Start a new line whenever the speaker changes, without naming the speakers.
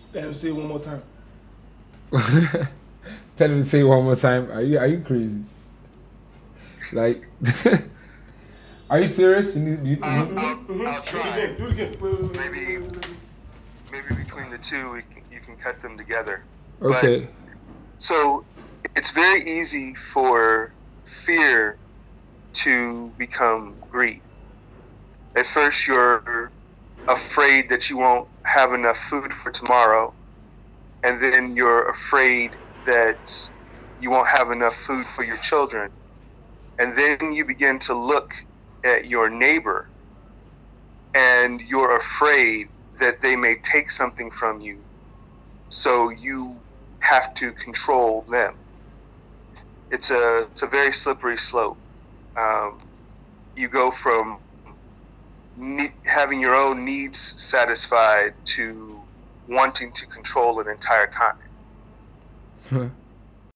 Damn, say it one more time.
Tell him to say it one more time. Are you crazy? Like, are you serious?
I'll
Do it
try.
again. Do it again.
Maybe between the two, you can cut them together. But
Okay.
so it's very easy for fear to become greed. At first, you're afraid that you won't have enough food for tomorrow, and then you're afraid that you won't have enough food for your children. And then you begin to look at your neighbor, and you're afraid that they may take something from you, so you have to control them. It's a very slippery slope. Um, you go from having your own needs satisfied to wanting to control an entire continent.